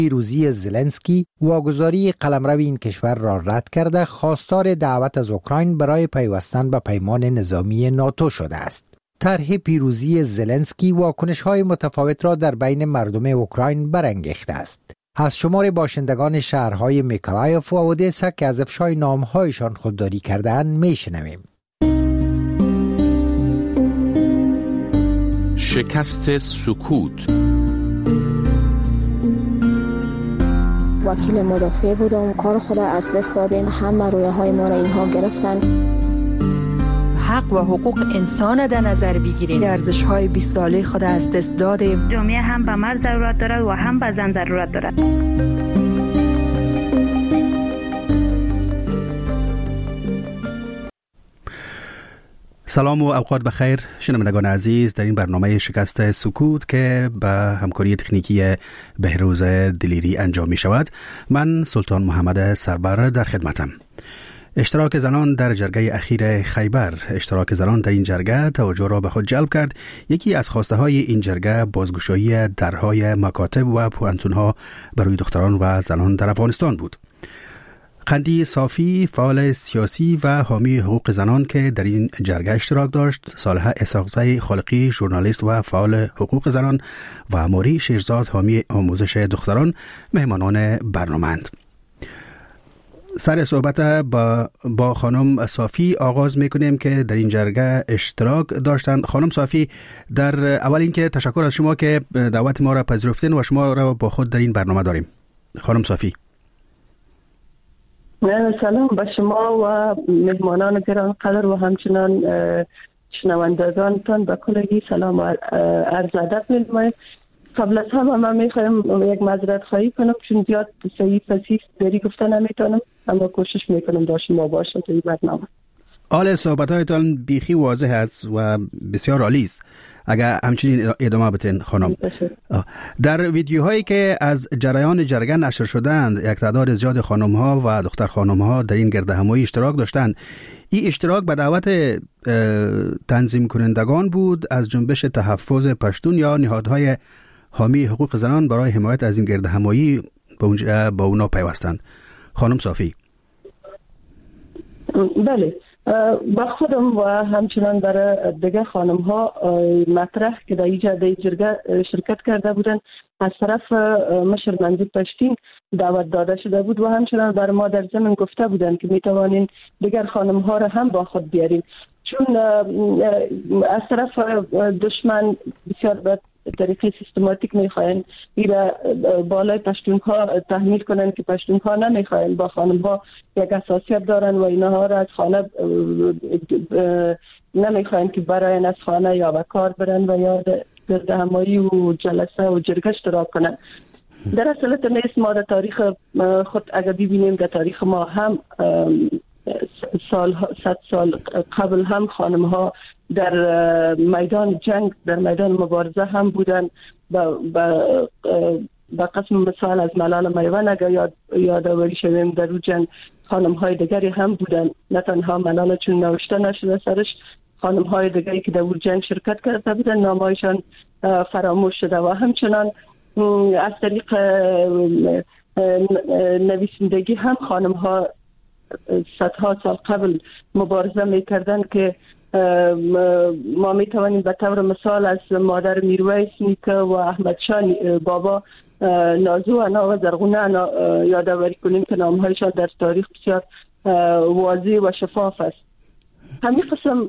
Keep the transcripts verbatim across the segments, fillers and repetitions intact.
پیروزی زلنسکی واگذاری قلمرو این کشور را رد کرده خواستار دعوت از اوکراین برای پیوستن به پیمان نظامی ناتو شده است. طرح پیروزی زلنسکی واکنش‌های متفاوت را در بین مردم اوکراین برانگیخته است. از شمار باشندگان شهرهای میکولایف و اودسا که از افشای نام‌هایشان خودداری کرده‌اند میشنویم. شکست سکوت. وکیل مدافع بودم، کار خود از دست دادیم، همه رویه های ما را اینها گرفتن. حق و حقوق انسان در نظر بگیریم، ارزش های بیست ساله خود از دست دادیم. جامعه هم به مرد ضرورت دارد و هم به زن ضرورت دارد. سلام و اوقات بخیر شنوندگان عزیز، در این برنامه شکست سکوت که به همکاری تکنیکی بهروز دلیری انجام می شود، من سلطان محمد سربر در خدمتم. اشتراک زنان در جرگه اخیر خیبر. اشتراک زنان در این جرگه توجه را به خود جلب کرد. یکی از خواسته های این جرگه بازگشایی درهای مکاتب و پوانتونها برای دختران و زنان در افغانستان بود. قندی صافی، فعال سیاسی و حامی حقوق زنان که در این جرگه اشتراک داشت، صالحه اسحاقزی خالقی ژورنالیست و فعال حقوق زنان و موری شیرزاد حامی آموزش دختران مهمانان برنامه‌اند. سر صحبت با با خانم صافی آغاز میکنیم که در این جرگه اشتراک داشتند. خانم صافی، در اول اینکه تشکر از شما که دعوت ما را پذیرفتین و شما را با خود در این برنامه داریم. خانم صافی. سلام به شما و مهمانان گرانقدر و همچنان شنوندگانتان به کلگی سلام و عرض ادب می‌نمایم. قبل از همه من میخوایم یک معذرت خواهی کنم چون زیاد صحیح فصیح دری گفته نمیتونم، اما کوشش میکنم با شما باشم در این برنامه. آل صحبت‌هایتان بیخی واضح است و بسیار عالی است. اگر همچنین ادامه بدین خانم. در ویدیوهایی که از جریان جرگه نشر شدند، یک تعداد زیاد خانم‌ها و دختر خانم‌ها در این گردهمایی اشتراک داشتند. این اشتراک به دعوت تنظیم کنندگان بود از جنبش تحفظ پشتون یا نهادهای حامی حقوق زنان برای حمایت از این گردهمایی با اونجا با اونا پیوستند. خانم صافی. بله، با خودم و همچنان برای دیگه خانم ها مطرح که در ایجاد جرگه شرکت کرده بودن از طرف مشر منظور پشتین دعوت داده شده بود و همچنان برای ما در ضمن گفته بودن که میتوانین دیگر خانم ها را هم با خود بیارین، چون از طرف دشمن بسیار به طریقه سیستماتیک میخواین ایره بالای پشتونها تحمیل کنن که پشتونها نمیخواین با خانمها یک حساسیت دارن و اینها را از خانه نمیخواین که برای از خانه یا به کار برن و یا گردهمایی و جلسه و جرگه اشتراک کنن. در اصالت نیست. ما در تاریخ خود اگر ببینیم در تاریخ ما هم سال صد سال قبل هم خانم ها در میدان جنگ در میدان مبارزه هم بودن. با با قسم مثال از ملال میوان اگر یاد یادآوری شویم در اون جنگ خانم های دیگری هم بودن، نه تنها ملال چون نوشته نشده سرش، خانم های دیگری که در اون جنگ شرکت کرده بودن نامهایشان فراموش شده و همچنان از طریق نویسندگی هم خانم ها صدها سال قبل مبارزه میکردن که ما میتوانیم به طور مثال از مادر میرویس نیکه و احمد شاه بابا نازو انا و زرغونه انا یادآوری کنیم که نامهایشان در تاریخ بسیار واضح و شفاف است. همین قسم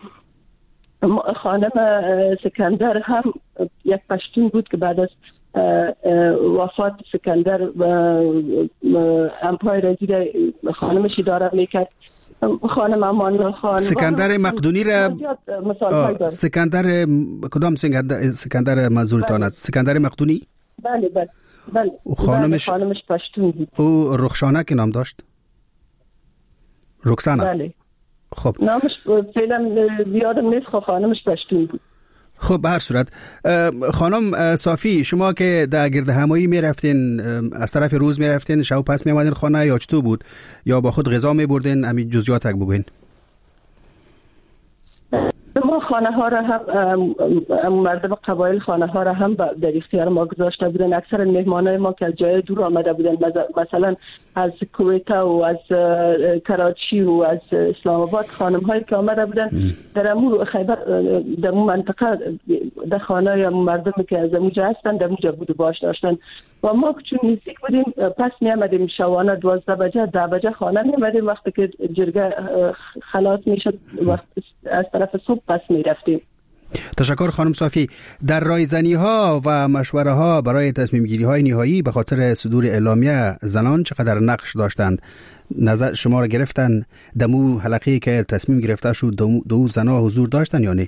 خانم سکندر هم یک پشتون بود که بعد از وفات سکندر و امپایر زیر خانمش اداره میکرد. خانم امان خان سکندر مقدونی را سکندر کدام سکندر سکندر منظورتان است؟ سکندر مقدونی؟ بله بله بله. خانمش بله خانمش پشتون بود. او رخشانه که نام داشت؟ رکسانه. بله. خب نامش فعلا یادم نیست، خب خانمش پشتون بود. خب به هر صورت خانم صافی، شما که در گردهمایی می رفتین از طرف روز می رفتین شب پس می آمدین خانه یا چطور بود؟ یا با خود غذا می بردین؟ همین جزئیات اگه بگوین. ما خانه ها را هم مردم قبایل خانه ها را هم در اختیار ما گذاشته بودن. اکثر مهمانای ما که از جای دور آمده بودن، مثلا از کویت و از کراچی و از اسلام آباد، خانم هایی که آمده بودن در امور خیبر، در اون منطقه در خانه یا مردمی که از اونجا هستن در اونجا بود و باش داشتن و ما چون نزدیک بودیم پس می آمدیم شوانه دوازده بجه ده بجه خانه می آمدیم. وقتی که جرگه خلاص می شد از طرف صبح پس می رفتیم. تشکر خانم صافی. در رایزنی ها و مشوره ها برای تصمیم گیری های نهایی به خاطر صدور اعلامیه زنان چقدر نقش داشتند؟ نظر شما را گرفتن دمو حلقه‌ای که تصمیم گرفته شد دو زنها حضور داشتن یا نه؟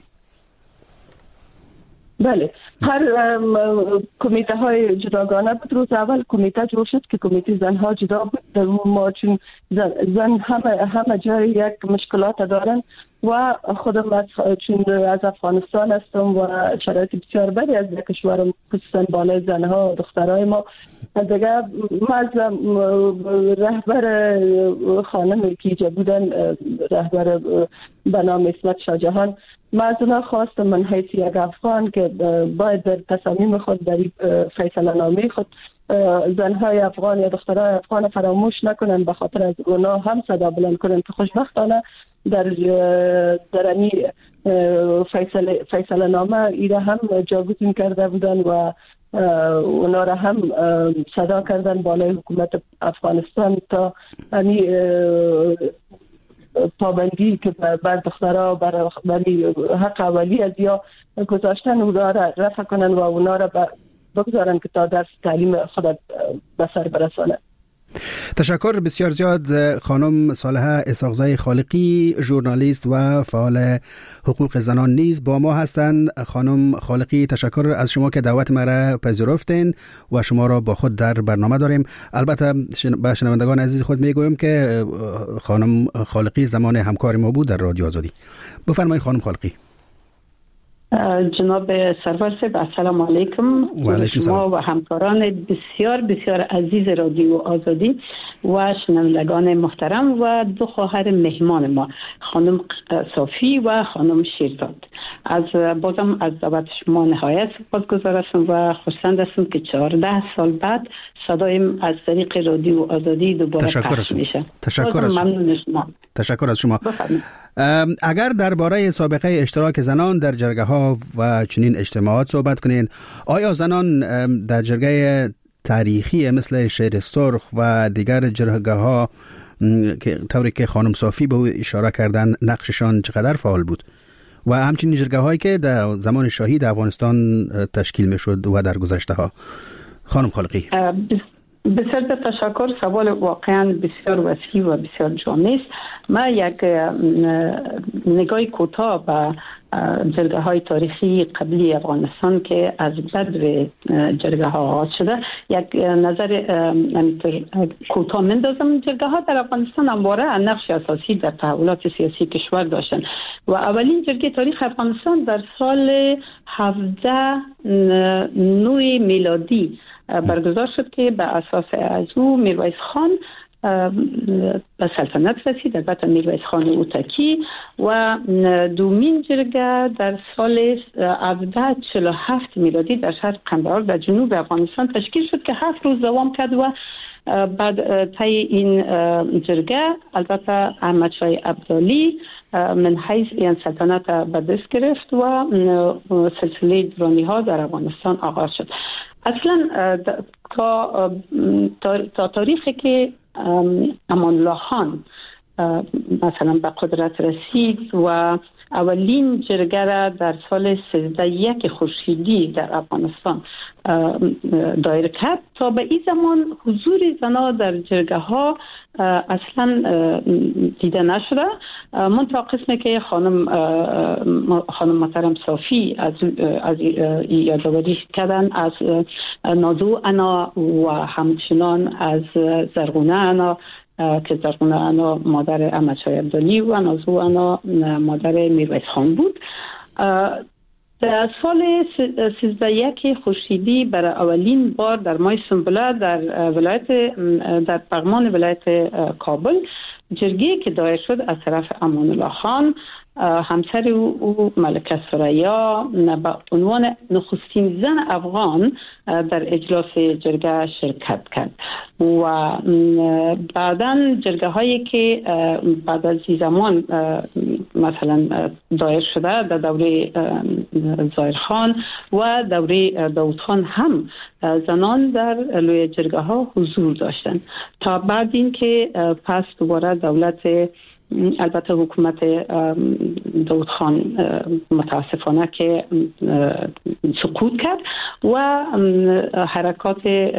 بله، هر کمیته های جداگانه بود. روز اول کمیته جور شد که کمیته زنها جدا بود. در ما چون زن, زن همه همه جای یک مشکلات دارن و خودم از چون از افغانستان هستم و شرایط بسیار بدی از کشورم، خصوصا بالای زنها و دخترای ما دیگه، ما از رهبر خانم کیجه بودن، رهبر به نام اسمت شاهجهان، ما از اونا خواستم من حیث یک افغان که باید در تصامیم خود در فیصله نامه خود زنهای افغان یا دخترهای افغان فراموش نکنن، به خاطر از اونا هم صدا بلند کنن که خوشبختانه در در امی فیصله فیصله نامه ایره هم جاگزین کرده بودن و اونا را هم صدا کردن بالای حکومت افغانستان تا امی پابندی که بر دخترها بر حق اولی از یا گذاشتن اونا را رفع کنن و اونا را بگذارن که تا درس تعلیم خود به سر برسانه. تشکر بسیار زیاد خانم صالحه اسحاقزی خالقی، ژورنالیست و فعال حقوق زنان نیز با ما هستند. خانم خالقی تشکر از شما که دعوت ما را پذیرفتین و شما را با خود در برنامه داریم. البته به شنوندگان عزیز خود میگویم که خانم خالقی زمان همکار ما بود در رادیو آزادی. بفرمایید خانم خالقی. جناب سرور صاحب السلام علیکم شما و همکاران بسیار بسیار عزیز رادیو آزادی و شنوندگان محترم و دو خواهر مهمان ما خانم صافی و خانم شیرزاد. از بازم از دعوت شما نهایت سپاسگزار هستم و خرسند هستم که چهارده سال بعد صدایم از طریق رادیو آزادی دوباره پخش میشه. تشکر از شما. تشکر از شما. اگر درباره سابقه اشتراک زنان در جرگه ها و چنین اجتماعات صحبت کنین، آیا زنان در جرگه تاریخی مثل شیر سرخ و دیگر جرگه ها که طوری که خانم صافی به اشاره کردن نقششان چقدر فعال بود و همچنین جرگه هایی که در زمان شاهی در افغانستان تشکیل می شد و در گذشته ها؟ خانم خالقی. بسیار تشکر. سوال واقعا بسیار وسیع و بسیار جامع است. من یک نگاه کوتاه به جرگه های تاریخی قبلی افغانستان که از بدو جرگه ها آغاز شده یک نظر کوتاه مندازم. جرگه ها در افغانستان همواره نقش اساسی در تحولات سیاسی کشور داشتن و اولین جرگه تاریخ افغانستان در سال هفده نو میلادی برگزار شد که به اساس از او میرویس خان به سلطنت رسید، البته میرویس خان اوتکی، و دومین جرگه در سال هفده چهل و هفت میلادی در شهر قندهار در جنوب افغانستان تشکیل شد که هفت روز دوام کرد و بعد طی این جرگه البته احمد شاه ابدالی من حیث این سلطنت به دست گرفت و سلسله درانی ها در افغانستان آغاز شد. اصلا تا, تا تاریخی که امان الله خان مثلا به قدرت رسید و اولین جرگه را در سال سیزده یک خورشیدی در افغانستان دایر کرد، تا به این زمان حضور زنان در جرگه ها اصلا دیده نشده. منتها قسمی که خانم خانم محترم صافی از از یادآوری کردن از نازو انا و همچنان از زرغونه انا که زرغونه انا مادر احمد شاه ابدالی و نازو انا مادر میرویس خان بود. در سال سیزده یک خورشیدی برای اولین بار در ماه سنبله در ولایت در پغمان ولایت کابل جرگه که دایر شد از طرف امان الله خان همسر او ملکه ثریا به عنوان نخستین زن افغان در اجلاس جرگه شرکت کرد و بعداً جرگه هایی که بعد از این زمان مثلا دایر شده در دوره ظاهرخان و دوره داود خان هم زنان در لوی جرگه ها حضور داشتند تا بعد این که پس دوباره دولت البته حکومت داود خان متاسفانه که سقوط کرد و حرکات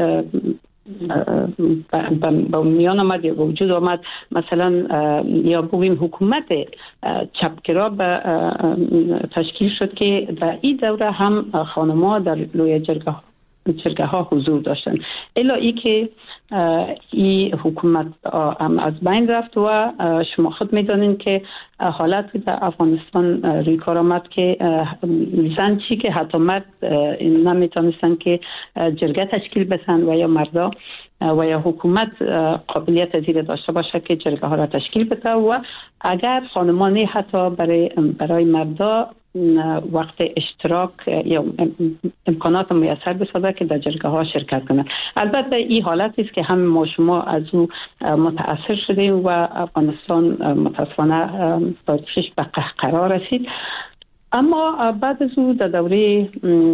با میان آمد یا وجود آمد مثلا یا بگویم حکومت چپگرا به تشکیل شد که در این دوره هم خانم‌ها در لوی جرگه جرگه ها حضور داشتند الا ای که این حکومت از بین رفت و شما خود میدانید که حالت در افغانستان روی کار آمد که زن چی که حتی مرد نمیتونستن که جرگه تشکیل بسن و یا مردا و یا حکومت قابلیت زیر داشته باشه که جرگه ها را تشکیل بده و اگر خانمانی حتی برای برای مردا وقت اشتراک یا امکانات میسر بسازه که در جرگه ها شرکت کنند. البته این حالتی است که هم ما شما از او متاثر شدیم و افغانستان متاسفانه بازشش به قهقرا رسید. اما بعد از او در دوره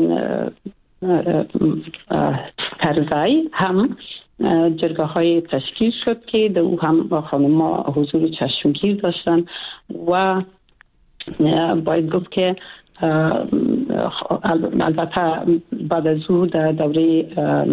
کرزی هم جرگه های تشکیل شد که در او هم خانم‌ها حضور چشمگیر داشتن و باید گفت که البته بعد از او در دوره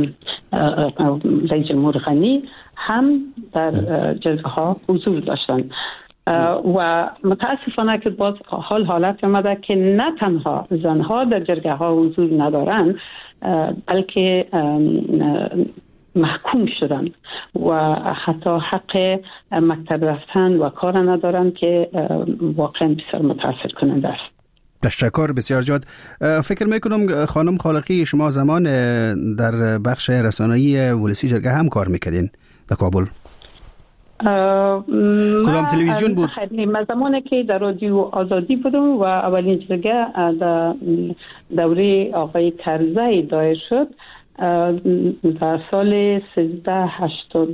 رئیس جمهور غنی هم در جرگه ها حضور داشتند و متاسفانه که باز حال حالت آمده که نه تنها زنها در جرگه ها حضور ندارند بلکه محکوم شدن و حتی حق مکتب رفتن و کار ندارن که واقعا بسیار متاسف کننده است. تشکر بسیار زیاد. فکر میکنم خانم خالقی شما زمان در بخش رسانه‌ای ولسی جرگه هم کار میکردین در کابل. کدام تلویزیون بود؟ من زمانی که در رادیو آزادی بودم و اولین جرگه در دوره آقای کرزی دایر شد در سال سیزده هشتاد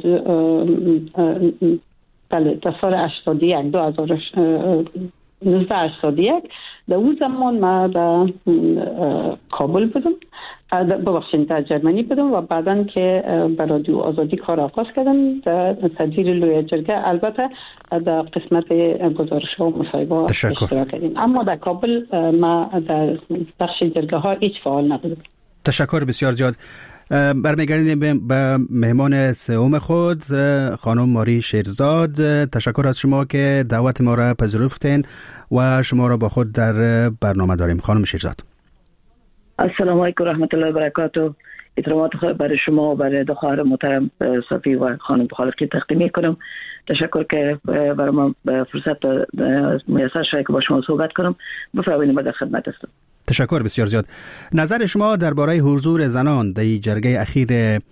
بله در سال هشتاد و یک دو هزار نوزده هشتاد و یک در اون زمان ما در کابل بودم ببخشید در جرمنی بودم و بعداً که به رادیو آزادی کار آغاز کردم در تدبیر لوی جرگه البته در قسمت گزارش ها و مصاحبه اشتراک کردیم اما در کابل ما در بخش جرگه ها هیچ فعال نبودم. تشکر بسیار زیاد. برمیگردیم به مهمان سوم خود خانم ماری شیرزاد. تشکر از شما که دعوت ما را پذیرفتین و شما را با خود در برنامه داریم. خانم شیرزاد السلام علیکم و رحمت الله و برکاته. احترامات خود برای شما و برای دو خواهر محترم صفی و خانم خالقی تقدیم میکنم. تشکر که برای من فرصت میسر شد که با شما صحبت کنم. بفرمایید، در خدمت هستم. تشکر بسیار زیاد. نظر شما درباره حضور زنان در جرگه اخیر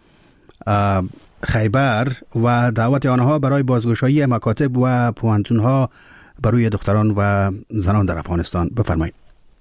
خیبر و دعوت آنها برای بازگشایی مکاتب و پوهنتون‌ها برای دختران و زنان در افغانستان، بفرمایید.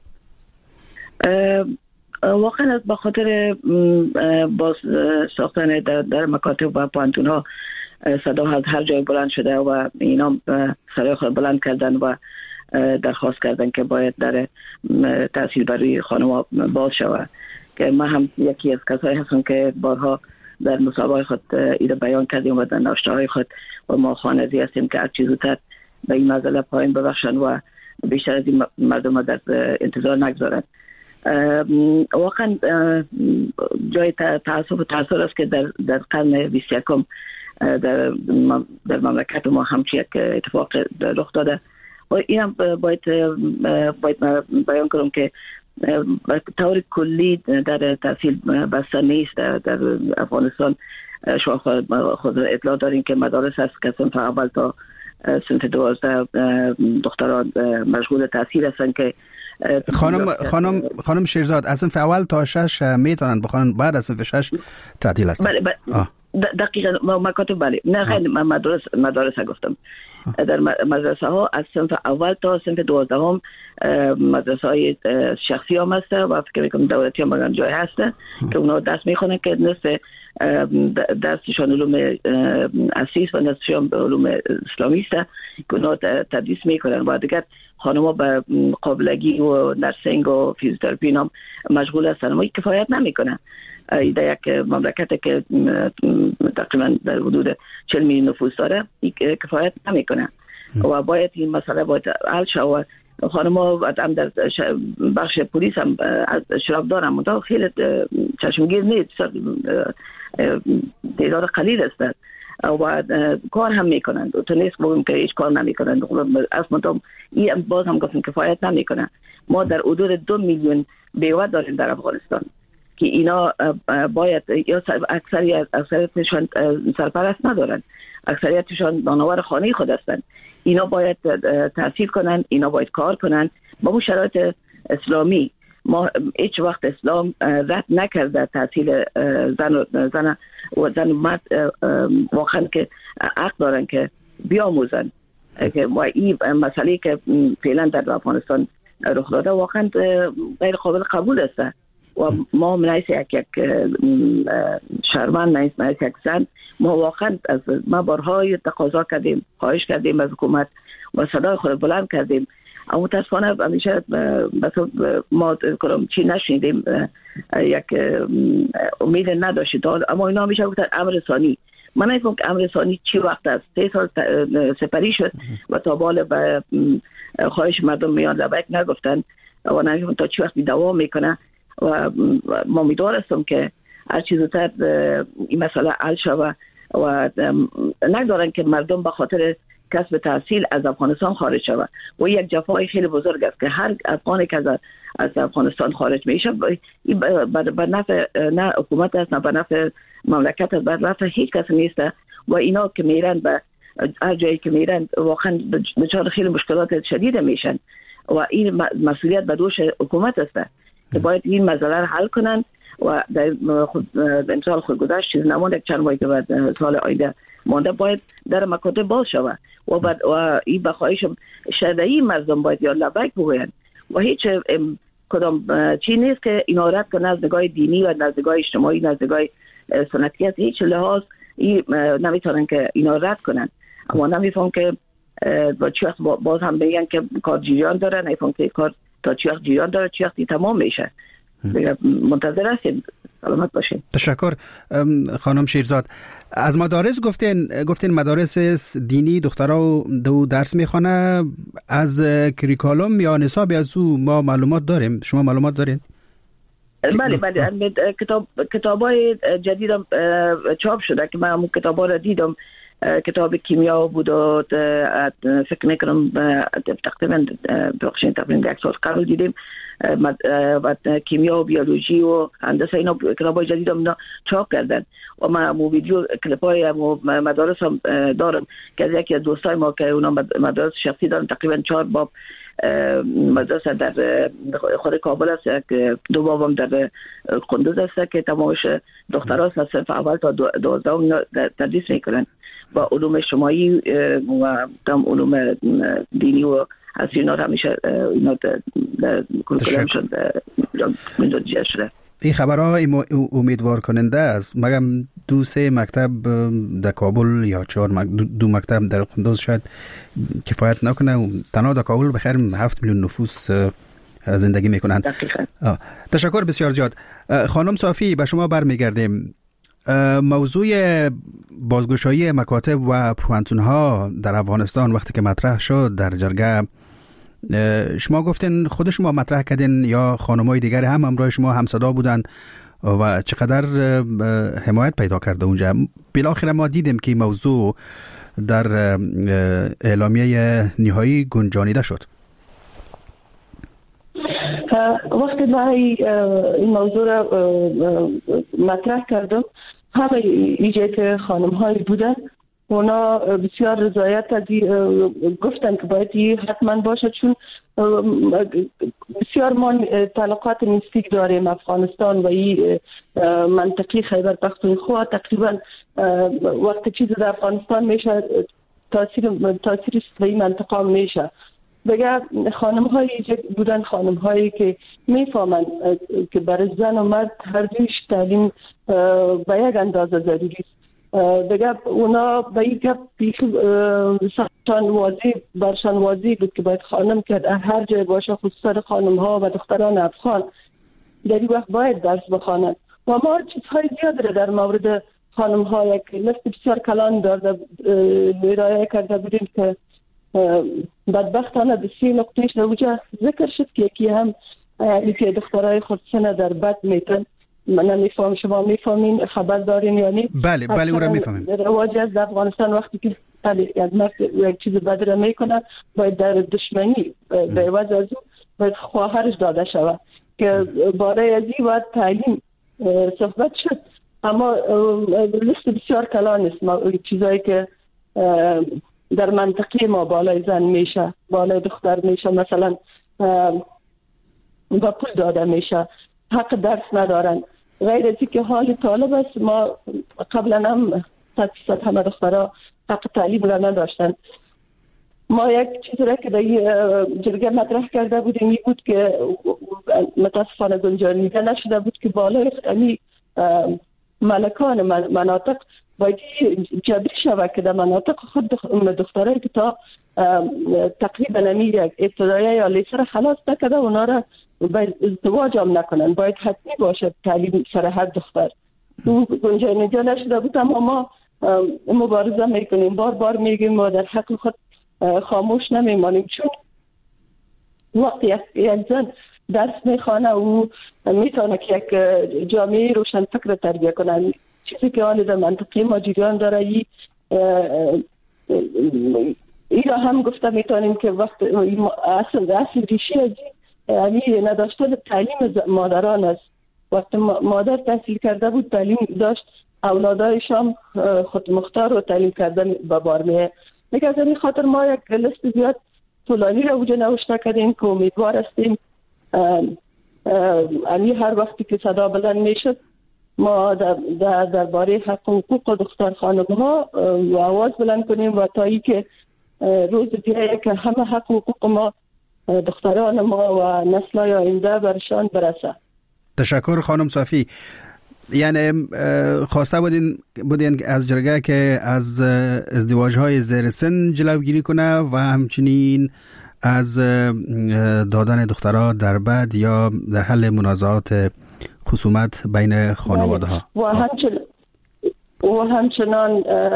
واقعا به خاطر باز ساختن در, در مکاتب و پوهنتون‌ها صدا از هر جای بلند شده و اینا صدای خود بلند کردن و درخواست کردن که باید در تحصیل برای خانم‌ها باز شود که ما هم یکی از کسایی هستم که بارها در مصاحبه‌های خود ایده بیان کردیم و در نوشته‌های خود و ما خواننده هستیم که هر چیز زودتر به این مسئله پایان ببخشن و بیشتر از این مردم در انتظار نگذارند. واقعا جای تأسف و تأثیر است که در در قرن بیست و یکم در در مملکت ما همچین یک اتفاق رخ داده و این هم باید باید بیان کنم که به طور کلی در تحصیل بسته نیست. در, در افغانستان شما خود اطلاع دارین که مدارس هست که صنف اول تا صنف دوازده دختران مشغول تحصیل هستن که خانم خانم خانم شیرزاد از صنف اول تا شش میتونن بخونن، بعد از صنف شش تعطیل هستن. بله بله دقیقاً مکاتب بله نه خیلی مدارس مدارس گفتم در مدرسه ها از صنف اول تا صنف دوازدهم مدرسه های شخصی هم هست و فکر میکنم دولتی هم بگم جای هست که اونا درس میخونن که نصف درسشان علوم اساسی و نصفشان علوم اسلامی است که اونا تدریس میکنن و دیگر خانم‌ها به قابلگی و نرسینگ و فیزیوتراپی هم مشغول هستن و کفایت نمیکنه. در یک مملکت که تقریبا در حدود چهل میلیون نفوس داره کفایت نمیکنه و باید این مسئله باید حل شود. خانم‌ها هم در بخش پلیس هم اشراف دارن منتها خیلی چشمگیر نیست، تعداد قلیل است و کار هم میکنند تو نیست بگم که هیچ کار نمیکنند اصلا این باز هم گفتم کفایت نمیکنه. ما در حدود دو میلیون بیوه داریم در افغانستان که اینا باید یا اکثریت اکثریتشان سرپرست ندارن، اکثریتشان نانآور خانه خود هستند. اینا باید تحصیل کنن، اینا باید کار کنن با اون شرایط اسلامی. ما هیچ وقت اسلام رد نکرده تحصیل زن و زن و زن و مرد واقعا که حق دارن که بیاموزن و این مسئله که فعلا در افغانستان رخ داده واقعا غیر قابل قبول است و ما منعیس یک یک شهروند منعیس یک زن ما واقعا از ما بارهای تقاضا کردیم، خواهش کردیم از حکومت و صدای خود بلند کردیم اما متاسفانه همیشه ما کنم چی نشنیدیم، یک امید نداشتید اما اینا همیشه گفتن امر ثانی. من نمی‌فهمم که امر ثانی چی وقت است. سه سال سپری شد و تا بالا به خواهش مردم میان لبک نگفتن و نمی‌فهمم تا چی وقت دوام میکنه و ما امیدوار هستم که هر چیز زودتر این مسئله حل شود و نگذارن که مردم به خاطر کسب تحصیل از افغانستان خارج شود و یک جفای خیلی بزرگ است که هر افغانی که از افغانستان خارج میشه به نفع نه حکومت است نه به نفع مملکت است، به نفع هیچ کس نیست و اینا که میرن به هر جایی که میرن واقعا دچار خیلی مشکلات شدید میشن و این مسئولیت به دوش حکومت است که باید این مسئله رو حل کنن و در امسال خود گذشت چیز نمانده چند ماهی که بعد سال آینده مانده باید در مکاتب باز شود و بعد و این بخواهش شدهی مردم باید یا لبک بگوین و هیچ کدام چی نیست که اینا رد کنه از نگاه دینی و از نگاه اجتماعی از نگاه سنتی از هیچ لحاظ نمیتونن که اینا رد کنن. اما نمیفهم که با چی وقت باز هم بگن که کار جریان داره، نمیفهم که کار تا چی وقت جریان داره چی وقتی تمام میشه. منتظر هستیم. سلامت باشین. تشکر خانم شیرزاد. از مدارس گفتین گفتین مدارس دینی دخترها دو درس میخوانه، از کریکالوم یا نصاب از او ما معلومات داریم. شما معلومات دارین؟ بله بله کتاب کتابای جدیدم چاپ شده که من کتابا رو دیدم. کتاب کیمیا بود و فکر میکنم تقریبا بخشین تقریبا یک سال قبل دیدیم و کیمیا و بیولوژی و هندسه اینا کتابای جدید هم چاپ کردن و من مو ویدیو کلیپای مدارس هم دارم که از یکی از دوستای ما که اونا مدارس شخصی دارن تقریبا چهار باب مدرسه در خود کابل است، دو بابم در قندوز است که تمامش دختراست از صنف اول تا دوازدهم تدریس میکنن با علوم اجتماعی و تم علوم دینی و هستی اینا همیشه اینا در کلکلم شد منجا شده. این خبرها امیدوار کننده است. مگم دو سه مکتب در کابل یا چهار دو مکتب در قندوز شاید کفایت نکنه. تنها در کابل بخیر هفت میلیون نفوس زندگی میکنند. تشکر بسیار زیاد. خانم صافی به شما برمیگردیم. موضوع بازگشایی مکاتب و پوانتون‌ها در افغانستان وقتی که مطرح شد در جرگه، شما گفتین خود شما مطرح کردین یا خانم‌های دیگری هم همراه شما همصدا بودن و چقدر حمایت پیدا کرده اونجا؟ بالاخره ما دیدیم که موضوع در اعلامیه نهایی گنجانیده شد. وقتی ما این موضوع را مطرح کردم همه ایجای که خانم هایی بودن اونا بسیار رضایت از گفتن که باید حتما باشه چون بسیار ما تعلقات نزدیک داریم افغانستان و این منطقی خیبر پختونخوا تقریبا وقت چیز در افغانستان میشه تاثیر تاثیر به این منطقه میشه. بگه خانم هایی بودن، خانم هایی که میفهمن که برای زن و مرد هر دویش تعلیم به یک اندازه ضروری است. بگه اونا به این گپ سرشان واضح برشان واضح بود که باید خانم که هر جای باشه، خصوصا خانم ها و دختران افغان در این وقت باید درس بخوانند. و ما چیزهای زیاد در مورد خانم ها یک لیست بسیار کلان دارده ارائه کرده بودیم که بدبختانه به سی نقطهش نوجه ذکر شد که یکی هم یکی دخترای خودسنه در بد میتن. من نمیفهم، شما میفهمین، خبر دارین یعنی؟ بله بله اون را میفهمیم. رواج از افغانستان وقتی که یک مرد یک چیز بد را میکنه باید در دشمنی به عوض از او باید خواهرش داده شود که باره از این باید تعلیم صحبت شد. اما لیست بسیار کلان است چیزایی که در منطقه ما بالای زن میشه، بالای دختر میشه، مثلا با پول داده میشه، حق درس ندارن. غیر از که حال طالب است، ما قبلا هم صد فیصد همه دخترها حق تعلیم را نداشتن. ما یک چیز را که در جرگه مطرح کرده بودیم این بود که متاسفانه گنجانیده نشده بود که بالای امی ملکان مناطق باید جبری شود که در مناطق خود دخترایی که تا تقریبا نمی ابتدایی یا لیسر خلاص نکده اونا را باید ازدواج هم نکنن، باید حتمی باشه تعلیم سر هر دختر. گنجانیده نشده بود، اما ما مبارزه میکنیم، بار بار میگیم و در حق خود خاموش نمیمانیم، چون وقتی یک, یک زن درس میخوانه و میتونه که یک جامعه روشن فکر تربیه کنه. چیزی که حال در منطقه ما جریان داره ای ای را هم گفته میتونیم که وقت اصل اصل ریشی از این نداشتن تعلیم مادران است. وقتی مادر تحصیل کرده بود تعلیم داشت، اولادایش هم خود مختار و تعلیم کردن به بار میه. میگه از این خاطر ما یک لیست زیاد طولانی را وجه نوشته کردیم که امیدوار هستیم امی هر وقتی که صدا بلند میشد ما در در درباره حق و حقوق دختر خانم ها و آواز بلند کنیم و تا ای که روز دیگه که همه حق و حقوق ما دختران ما و نسل‌های آینده برشان برسه. تشکر خانم صافی. یعنی خواسته بودین بودین از جرگه که از ازدواج‌های زیر سن جلوگیری کنه و همچنین از دادن دخترها در بد یا در حل منازعات خصومت بین خانواده ها و همچنان و همچنان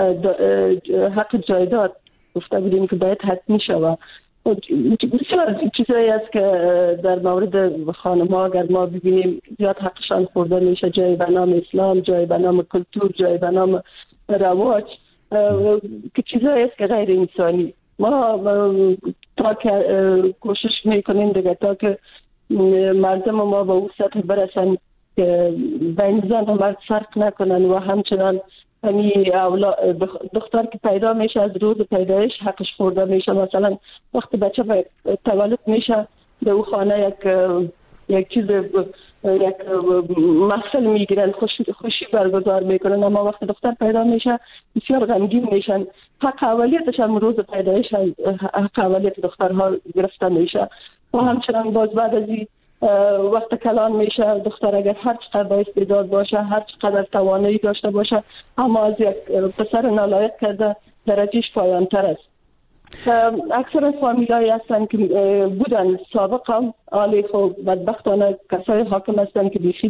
حق جایداد گفته بودیم که باید حتمی شود. بسیار چیزایی است که در مورد خانم ها اگر ما ببینیم زیاد حقشان خورده میشه، جای به نام اسلام، جای به نام کلتور، جای به نام رواج، که چیزایی است که غیر انسانی. ما تا که کوشش میکنیم دیگه تا که مردم ما به اون سطح برسن که بین زن و مرد فرق نکنن و همچنان همین دختر که پیدا میشه از روز پیدایش حقش خورده میشه. مثلا وقتی بچه تولد میشه در اون خانه یک یک چیز یک محفل میگیرن، خوشی خوشی برگزار میکنن، اما وقتی دختر پیدا میشه بسیار غمگین میشن. حق اولیتش هم روز پیدایش حق اولیت دخترها گرفته میشه. و همچنان باز بعد از این وقت کلان میشه دختر اگر هر چقدر با استعداد باشه، هر چقدر توانایی داشته باشه، اما از یک پسر نالایق کرده درجهش پایانتر است. اکثر فامیلایی هستن که بودن سابق هم آلی خب بدبختانه کسای حاکم هستن که بیخی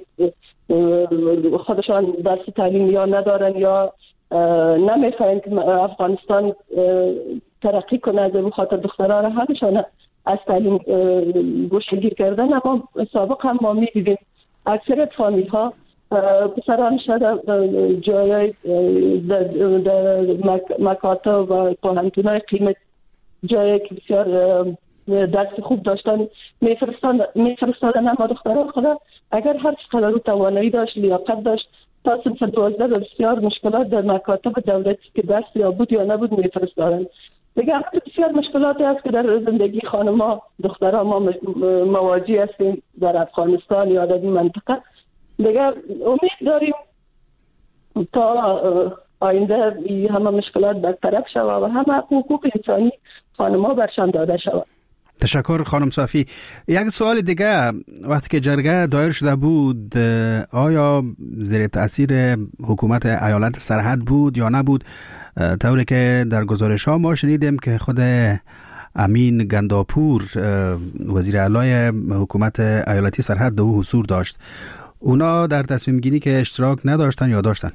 خودشان درس تعلیم یا ندارن یا نمیخواین که افغانستان ترقی کنه، به خاطر دخترها را همشان از تعلیم گوشه‌گیر کردن. اما سابق هم ما می‌دیدیم اکثر فامیل ها پسرانش در جای در مکاتب و پوهنتون‌های قیمت جایی که بسیار درس خوب داشتن میفرستادن، اما دختران خدا اگر هر چقدر رو توانایی داشت، لیاقت داشت، تا صنف دوازده بسیار مشکلات در مکاتب دولتی که درس یا بود یا نبود میفرستادن. دیگه بسیار مشکلاتی هست که در زندگی خانم‌ها دخترها ما مواجه هستیم در افغانستان یا در این منطقه. دیگه امید داریم تا آینده همه مشکلات برطرف شود و همه حقوق انسانی خانم‌ها برشان داده شود. تشکر خانم صافی. یک سوال دیگه، وقتی که جرگه دایر شده بود آیا زیر تأثیر حکومت ایالت سرحد بود یا نبود؟ طوری که در گزارش ها ما شنیدیم که خود امین گنداپور وزیر اعلی حکومت ایالتی سرحد او حضور داشت. اونا در تصمیم گیری که اشتراک نداشتن یا داشتن؟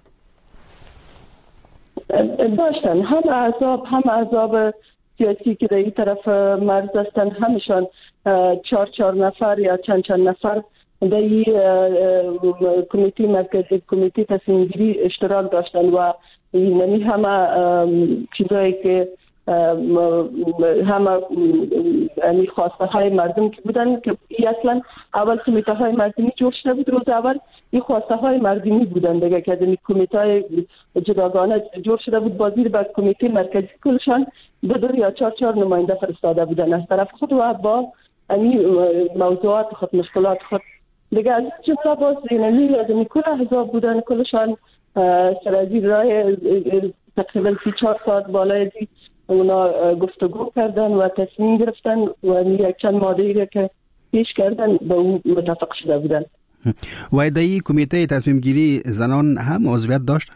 داشتن. هم احزاب هم احزاب سیاسی که در این طرف مرز هستن همشان چهار چهار نفر یا چند چند نفر در این کمیته مرکزی کمیته تصمیم گیری اشتراک داشتن و یعنی همه چیزایی که همه یعنی خواسته های مردم که بودن که اصلا اول کمیته های مردمی جور شده بود، روز اول این خواسته های مردمی بودن دیگه که این کمیته های جداگانه جور شده بود، بازیر بر کمیته مرکزی کلشان دو دو یا چهار چهار نماینده فرستاده بودن از طرف خود و با یعنی موضوعات خود مشکلات خود دیگه از جمله باز یعنی از این کل احزاب بودن کلشان سرازی رای تقریبا سی چهار ساعت بالای دی اونا گفتگو کردن و تصمیم گرفتن و یک چند ماده که پیش کردن به اون متفق شده بودن. و در این کمیته تصمیم گیری زنان هم عضویت داشتن؟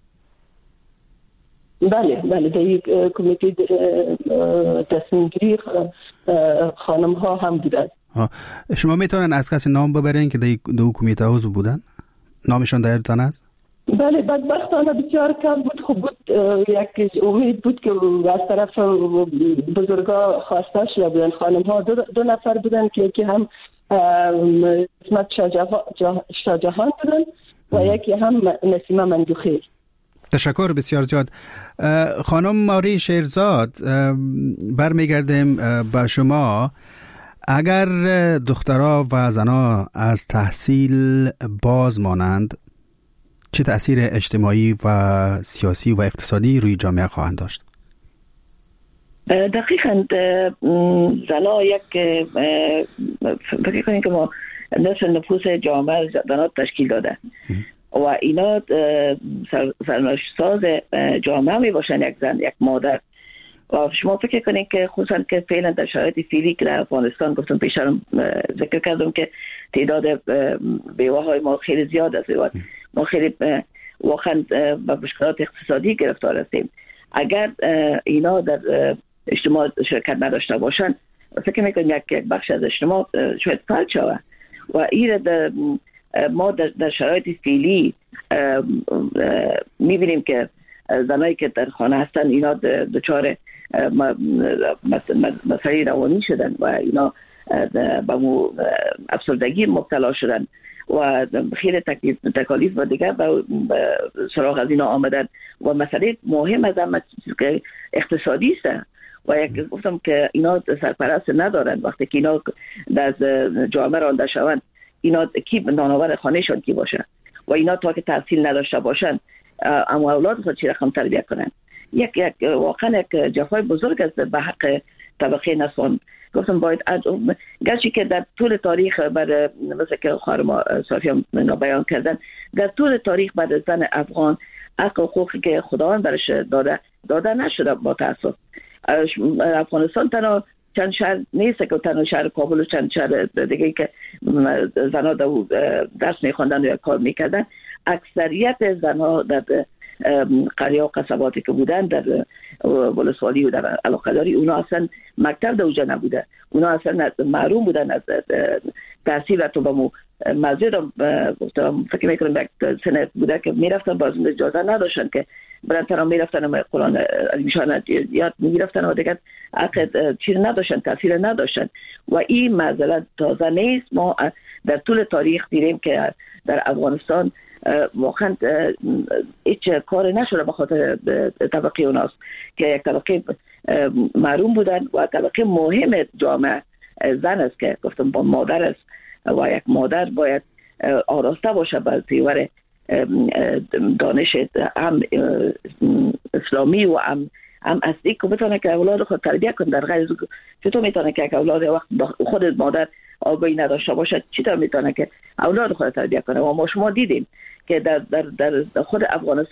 بله بله در این کمیته تصمیم گیری خانم ها هم بودن. شما میتونن از کسی نام ببرین که در دو کمیته عضو بودن؟ نامشان دایرتان است؟ بله بدبختانه بسیار کم بود. خوب بود، یک امید بود که از طرف بزرگا خواسته شده بودن. خانم ها دو, دو نفر بودن که یکی هم اسمت شاجهان بودن و یکی هم نسیمه مندوخی. تشکر بسیار زیاد. خانم ماری شیرزاد، برمیگردیم با شما. اگر دخترها و زنها از تحصیل باز مانند چه تأثیر اجتماعی و سیاسی و اقتصادی روی جامعه خواهند داشت؟ دقیقاً زنها یک فکر کنید که ما نصف نفوس جامعه زنها تشکیل داده و اینا سرنوشت ساز جامعه می باشن، یک زن یک مادر. و شما فکر کنید که خصوصا که فعلا در شرایط فعلی که در افغانستان گفتم پیشترم ذکر کردم که تعداد بیوه های ما خیلی زیاد است و ما خیلی واقعا با مشکلات اقتصادی گرفتار هستیم. اگر اینا در اجتماع شرکت نداشته باشن فکر میکنم یک بخش از اجتماع شاید فلج شود و این ما در شرایط فعلی میبینیم که زنایی که در خانه هستن اینا دچار مسائل روانی شدن و اینا به افسردگی مبتلا شدن و خیلی تکالیف و دیگر به سراغ از اینا آمدن و مسئله مهم از هم که اقتصادی است و یک گفتم که اینا سرپرست ندارن. وقتی که اینا از جامعه رانده شوند اینا کی نانآور خانهشان کی باشه و اینا تا که تحصیل نداشته باشن اما اولاد خود چی رقم تربیت کنن. یک یک واقعا یک جفای بزرگ است به حق طبقه نسوان. گفتم باید گرچه که در طول تاریخ بعد مثل که خانم صافی هم بیان کردن در طول تاریخ بعد زن افغان حق حقوقی که خداوند برش داده داده نشده با تاسف. افغانستان تنها چند شهر نیست که تنها شهر کابل و چند شهر دیگه که زنها درس میخوندن و کار میکردن. اکثریت زنها در قریه و قصباتی که بودن در ولسوالی و در علاقه‌داری اونا اصلا مکتب در اوجا نبوده، اونا اصلا محروم بودن از تحصیل. تو با مو مسجد فکر میکنم یک سنه بوده که میرفتن باز اجازه نداشتن که برن تنها میرفتن و قرآن علیشان یاد میرفتن و دیگر عقد چیز نداشتن، تحصیل نداشتن و این معضلت تازه نیست. ما در طول تاریخ دیدیم که در افغانستان واقعا هیچ کار نشده به خاطر طبقه اوناست که یک طبقه محروم بودن و طبقه مهم جامعه زن است که گفتم با مادر است و یک مادر باید آراسته باشه بر پیور دانش هم اسلامی و هم هم اصلی که بتونه که اولاد خود تربیت کنه. در غیر چطور میتونه که اولاد وقت خود مادر آگاهی نداشته باشه چطور میتونه که اولاد خود تربیت کنه؟ و ما شما دیدیم که در در در خود افغانستان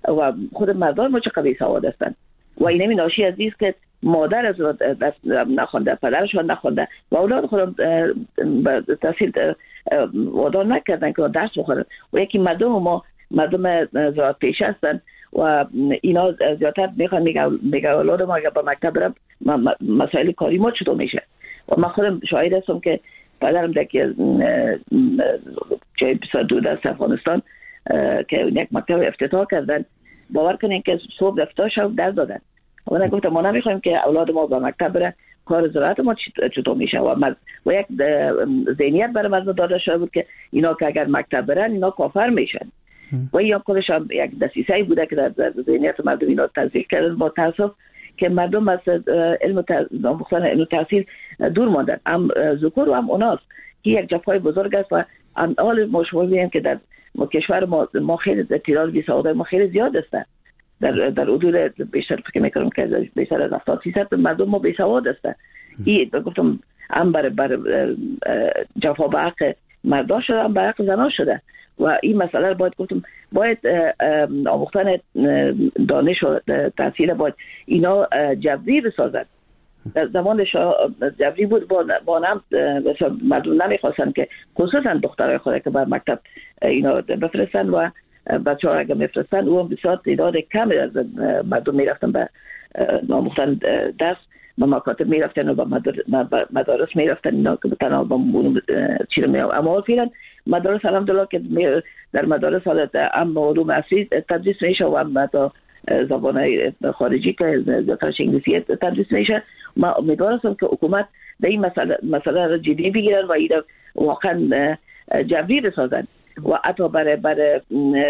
و خود مردان ما چقدر بی‌سواد هستند و این همین ناشی از این که مادر از دست نخونده، پدرشون نخونده و اولاد خودم به تحصیل وادار نکردن که درس بخونن و یکی مردم ما مردم زراعت پیشه هستن و اینا زیادتر میخوان میگه اولاد ما اگر به مکتب برم مسائل کاری ما چطور میشه و من خودم شاهد هستم که پدرم در که جای بسیار دور از افغانستان که یک مکتب افتتاح کردن باور کنین که صبح افتتاح شد درس دادن و من گفتم ما نمیخوایم که اولاد ما به مکتب بره کار زراعت ما چطور میشه و, مز... و یک ذهنیت برای مردم داده شده بود که اینا که اگر مکتب برن اینا کافر میشن و یا خودش هم یک دسیسه بوده که در ذهنیت مردم اینا تزریق کردن با تاسف که مردم از علم آموختن علم تحصیل دور ماندن هم ذکر و هم اوناس که یک جفای بزرگ است و حال ما شما می‌بینیم که در ما کشور ما ما خیلی تعداد بی‌سواد ما خیلی زیاد است در در حدود بیشتر فکر می‌کنم که بیشتر از هفتاد درصد مردم ما بی‌سواد هستند این گفتم هم بر بر جفا به حق مردان شده هم به حق زنان شده و این مسئله رو باید گفتم باید آموختن دانش و تحصیل باید اینا جبری بسازن. در زمان شاه جبری بود با با نم مردم نمیخواستن که خصوصا دخترای خود که بر مکتب اینا بفرستن و بچه‌ها اگه میفرستن او هم بسیار تعداد کمی از مردم میرفتن به آموختن درس به مکاتب میرفتن و به مدارس میرفتن اینا که تنها با چیز می اما فعلا مدارس الحمدلله که در مدارس حالت هم علوم اصلی تدریس میشه و هم تا زبان خارجی که زیادترش انگلیسی تدریس میشه. ما امیدوار هستم که حکومت در این مسئله مسئله را جدی بگیرن و این واقعا جبری بسازن و حتی برای برای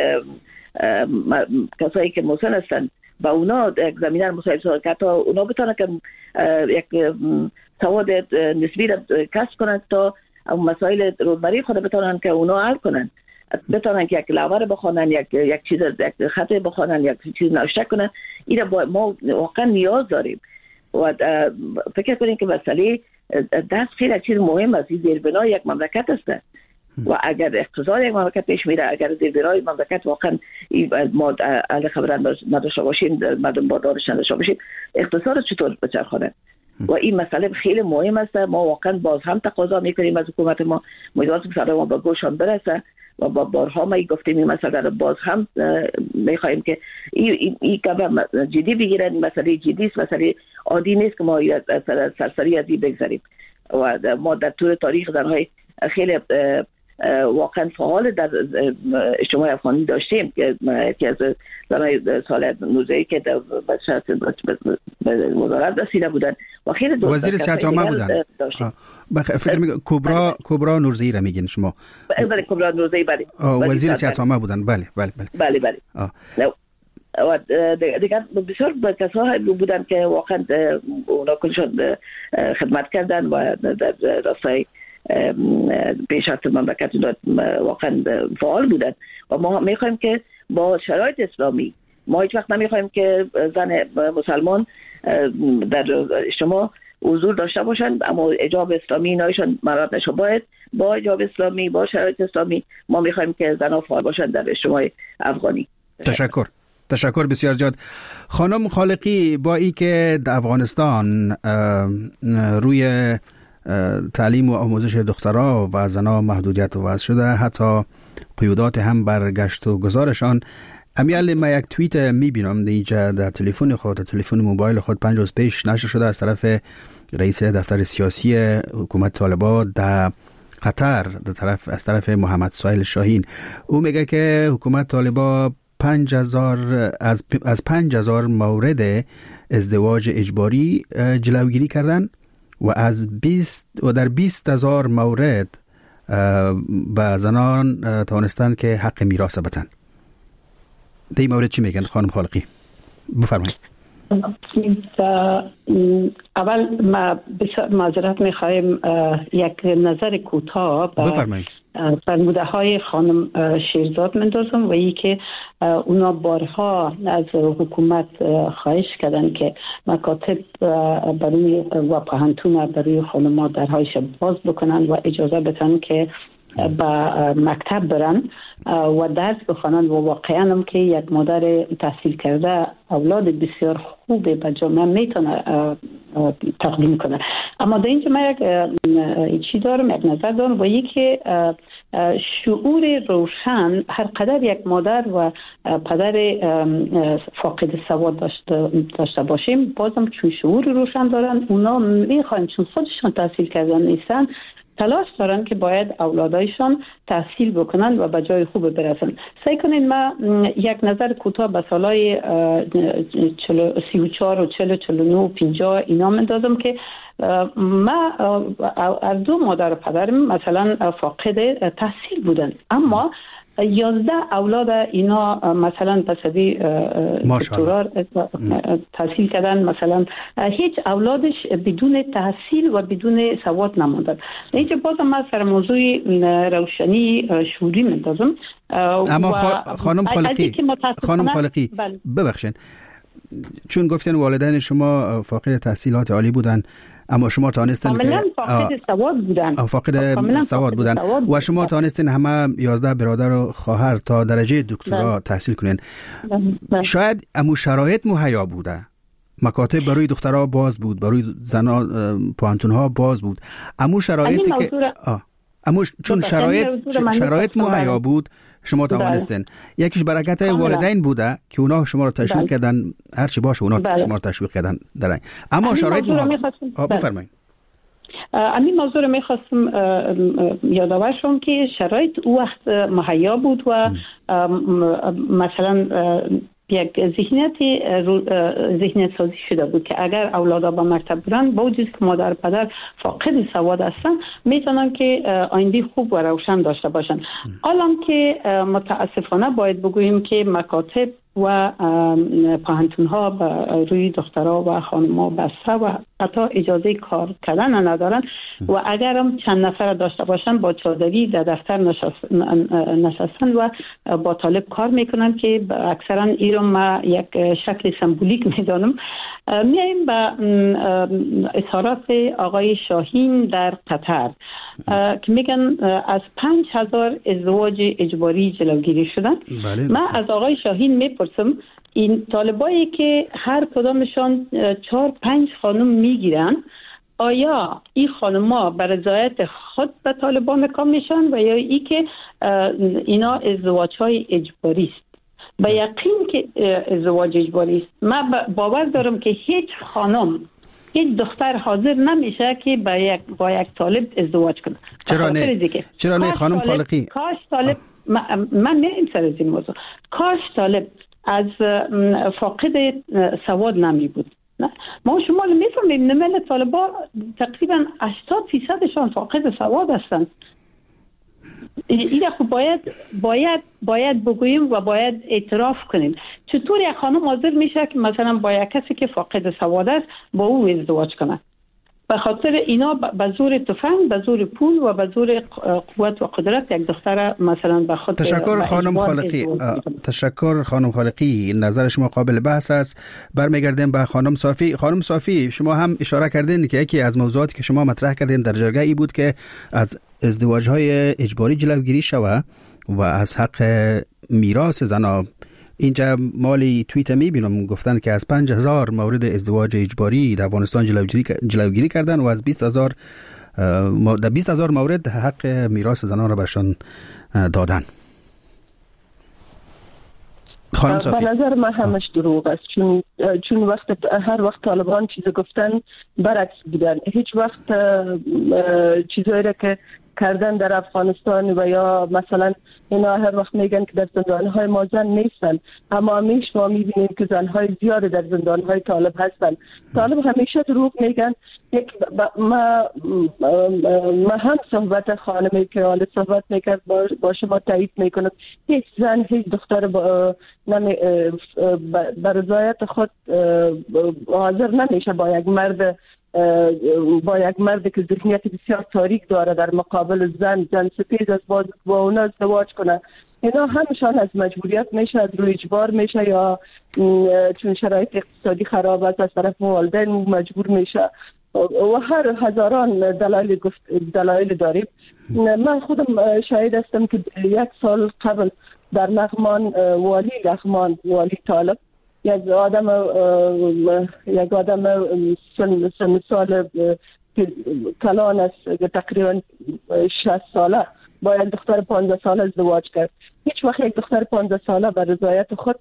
کسایی که مسن هستن با اونا یک زمینه مسائل سازن که حتی اونا بتونن که یک سواد نسبی را کسب کنند تا مسائل روزمره خود بتونن که اونا حل کنن، بتونن که یک لوحه بخونن، یک یک چیز یک خط بخونن، یک چیز نوشته کنن. این با ما واقعا نیاز داریم و فکر کنیم که مسئله دست خیلی چیز مهم است. زیربنای یک مملکت است و اگر اقتصاد یک مملکت پیش میره، اگر زیربنای مملکت واقعا ما اهل خبرن نداشته باشیم، مردم با دانش نداشته باشیم، اقتصاد چطور بچرخونه؟ و این مسئله خیلی مهم است. ما واقعا باز هم تقاضا میکنیم از حکومت ما، امیدوارم که صدا ما به گوشان برسه و با بارها ما گفتیم این مسئله رو باز هم میخوایم که این این کار جدی بگیرن. مسئله جدی است، مسئله عادی نیست که ما از سرسری از این بگذاریم و ما در طول تاریخ زنهای خیلی واقعا فعال در اجتماع افغانی داشتیم که یکی از زنهای سال نوزده که در وزارت رسیده بودن و خیلی وزیر صحت عامه بودن. فکر می‌کنم کبرا کبرا نورزی را میگین شما؟ بله کبرا نورزی بله. وزیر صحت عامه بودن. بله بله بله بله بله. و دیگر بسیار کسا بودن که واقعا اونا کلشون خدمت کردن و در راستای پیشرفت مملکت واقعا فعال بودن و ما میخوایم که با شرایط اسلامی ما هیچ وقت نمیخوایم که زن مسلمان در اجتماع حضور داشته باشند، اما حجاب اسلامی نایشان مراد نشه. باید با حجاب اسلامی با شرایط اسلامی ما میخوایم که زنها فعال باشند در اجتماع افغانی. تشکر تشکر بسیار زیاد. خانم خالقی، با ای که در افغانستان روی تعلیم و آموزش دخترها و زنها محدودیت وضع شده، حتی قیودات هم برگشت و گذارشان، امیال ما یک توییت میبینم دیجا در تلفن خود تلفن موبایل خود پنج روز پیش نشر شده از طرف رئیس دفتر سیاسی حکومت طالبان در قطر در طرف از طرف محمد سهیل شاهین. او میگه که حکومت طالبان پنج هزار از از پنج هزار مورد ازدواج اجباری جلوگیری کردن و از بیست و در بیست هزار مورد به زنان توانستن که حق میراث بتن. در این مورد چی میگن خانم خالقی؟ بفرمایید. اول ما بسیار معذرت میخوایم یک نظر کوتاه بفرمایید فرموده های خانم شیرزاد مندازم و ای که اونا بارها از حکومت خواهش کردن که مکاتب برای و پهنتون برای خانم ها درهایش باز بکنن و اجازه بتن که به مکتب برن و درس بخوانند و واقعا هم که یک مادر تحصیل کرده اولاد بسیار خوب به جامعه میتونه تقدیم کنه. اما در اینجا من یک چی دارم، یک نظر دارم و یکی شعور روشن. هر قدر یک مادر و پدر فاقد سواد داشته باشیم، بازم چون شعور روشن دارن، اونا میخوان چون خودشون تحصیل کردن نیستن تلاش دارن که باید اولادایشان تحصیل بکنن و به جای خوب برسن. سعی کنین ما یک نظر کوتاه به سالهای سی و چهار و چهل و چهل و نه و پنجاه اینا مندازم که ما از دو مادر و پدرم مثلا فاقد تحصیل بودن، اما یازده اولاد اینا مثلا پسدی دکترا تحصیل کردن. مثلا هیچ اولادش بدون تحصیل و بدون سواد نموندن. اینجا بازم من سر موضوع روشنی شعوری میندازم. اما خانم خالقی خانم خالقی ببخشید، چون گفتن والدین شما فاقد تحصیلات عالی بودن اما شما تانستین که فاقد سواد بودن فاقد سواد بودن و شما تانستین همه یازده برادر و خواهر تا درجه دکترا تحصیل کنین. شاید امو شرایط مهیا بوده، مکاتب برای دخترها باز بود، برای زنا پوانتونها باز بود، امو شرایطی که امو چون شرایط شرایط مهیا بود شما توانستین. یکیش برکت والدین بوده که اونا شما رو تشویق کردن، هر چی باشه اونا شما رو تشویق کردن در این. اما شرایط بفرمایید. همین موضوع رو میخواستم یادآور شم که شرایط او وقت مهیا بود و مثلا یک ذهنیت ذهنیت سازی شده بود که اگر اولادا با مکتب برن با وجود که مادر پدر فاقد سواد هستن میتونن که آینده خوب و روشن داشته باشن. الان که متاسفانه باید بگوییم که مکاتب و پانتون ها روی دخترها و خانم‌ها بسته و حتی اجازه کار کردن ندارن و اگر هم چند نفر داشته باشن با چادری در دفتر نشستن و با طالب کار میکنن که اکثرا این رو ما یک شکل سمبولیک میدانم. میاییم به اظهارات آقای شاهین در قطر که میگن از پنج هزار ازدواج اجباری جلوگیری شدن. بله. من از آقای شاهین میپرسم این طالبایی که هر کدامشان چهار پنج خانم میگیرن، آیا این خانم‌ها به رضایت خود به طالبان کام میشن و یا ای که اینا ازدواج‌های اجباری است؟ به یقین که ازدواج اجباری است. من باور دارم که هیچ خانم هیچ دختر حاضر نمیشه که با یک با یک طالب ازدواج کنه. چرا نه؟ چرا نه خانم خالقی؟ کاش طالب من نمیم سر از این موضوع. کاش طالب از فاقد سواد نمی بود. نه ما شما میفهمیم نمل طالبا تقریبا هشتاد فیصدشان فاقد سواد هستند. این خب باید باید باید بگوییم و باید اعتراف کنیم. چطور یک خانم حاضر میشه که مثلا با یک کسی که فاقد سواد است با او ازدواج کنه؟ به خاطر اینا به زور تفنگ، به زور پول و به زور قوت و قدرت یک دختر مثلا به خود. تشکر خانم خالقی. تشکر خانم خالقی، نظر شما قابل بحث است. برمیگردیم به خانم صافی. خانم صافی، شما هم اشاره کردین که یکی از موضوعاتی که شما مطرح کردین در جرگه ای بود که از ازدواج‌های اجباری جلوگیری شود و از حق میراث زنا. اینجا مالی توییت میبینم گفتن که از پنج هزار مورد ازدواج اجباری در افغانستان جلوگیری کردن و از بیست هزار در بیست هزار مورد حق میراث زنان را برشان دادن. خانم صافی، به نظر من همش دروغ است، چون چون وقت هر وقت طالبان چیز گفتن برعکس بودن. هیچ وقت چیزایی را که کردن در افغانستان و یا مثلا اینا هر وقت میگن که در زندانهای ما زن نیستن، اما همیشه ما میبینیم که زنهای زیاد در زندانهای طالب هستن. طالب همیشه دروغ میگن. یک ما ما هم صحبت خانمی که حال صحبت میکرد با شما تایید میکنم، هیچ زن هیچ دختر با رضایت خود حاضر نمیشه با یک مرد با یک مرد که ذهنیت بسیار تاریک داره در مقابل زن زن سپید از باز با اونا ازدواج کنه. اینا همشان از مجبوریت میشه، از روی اجبار میشه یا چون شرایط اقتصادی خراب است از طرف والدین مجبور میشه. و هر هزاران دلایل گفت دلایل داریم. من خودم شاهد هستم که یک سال قبل در لغمان والی لغمان والی طالب یک آدم یک آدم سن, سن سال کلان است تقریبا شصت ساله با یک دختر پانزده ساله ازدواج کرد. هیچ وقت یک دختر پانزده ساله به رضایت خود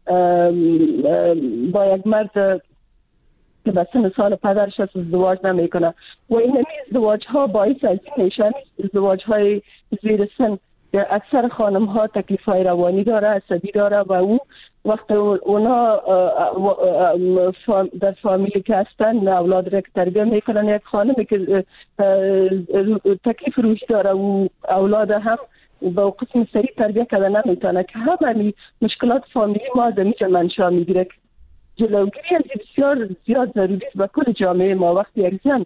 با یک مرد که به سن سال پدرش ازدواج نمیکنه و این ازدواج ها باعث از این میشن ازدواج های زیر سن اکثر خانم ها تکلیف های روانی داره، عصبی داره و او وقت اونا در فامیلی که هستن اولاد را که تربیه میکنن، یک خانمی که تکلیف روحی داره و اولاد هم با قسم سریع تربیه کرده نمیتونه که همه مشکلات فامیلی ما از اینجا منشأ میگیره. جلوگیری از بسیار زیاد ضروری است به کل جامعه ما. وقتی یک زن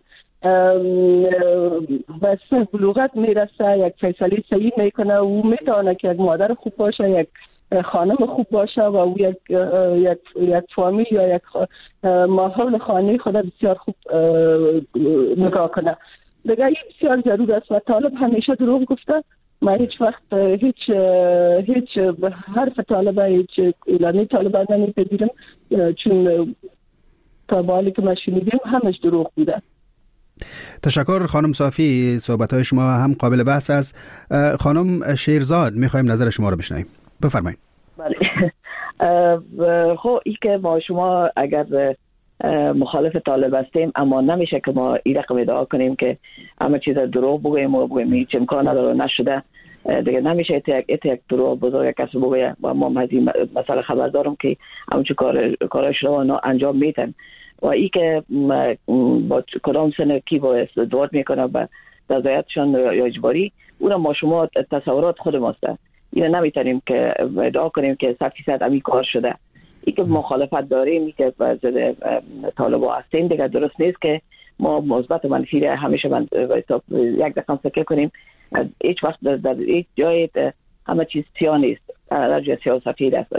به سن بلوغت میرسه یک فیصله صحیح میکنه و میتونه که یک مادر خوب باشه، یک خانم خوب باشه و او یک یک یک فامیل یا یک ماحول خانه خود بسیار خوب نگاه کنه. دیگه این بسیار ضروری است و طالب همیشه دروغ گفته. من هیچ وقت هیچ هیچ حرف طالبه هیچ اعلانی طالبه نمیپذیرم، چون تا بالی که ما شنیدیم همش دروغ بوده. تشکر خانم صافی، صحبت‌های شما هم قابل بحث است. خانم شیرزاد می‌خوایم نظر شما رو بشنویم، بفرمایید. بله. خب این که ما شما اگر مخالف طالب هستیم اما نمیشه که ما این رقم ادعا کنیم که همه چیز دروغ بگوییم و بگوییم هیچ امکان نداره نشده دیگه. نمیشه ات یک یک دروغ بزرگ کسی بگویه و ما از این مسئله خبر دارم که همچون کار کارش رو انجام میتن و این که با کدام سن کی با ازدواج میکنه به رضایتشان یا اجباری، اون ما شما تصورات خود ماست. این نمیتونیم که ادعا کنیم که صد فیصد همین کار شده. این که مخالفت داریم، این که ضد طالبا هستیم دیگه درست نیست که ما مثبت و منفی همیشه من یک دقیقه فکر کنیم. هیچ وقت در هیچ جای همه چیز سیاه نیست، در جای سیاه و سفید است.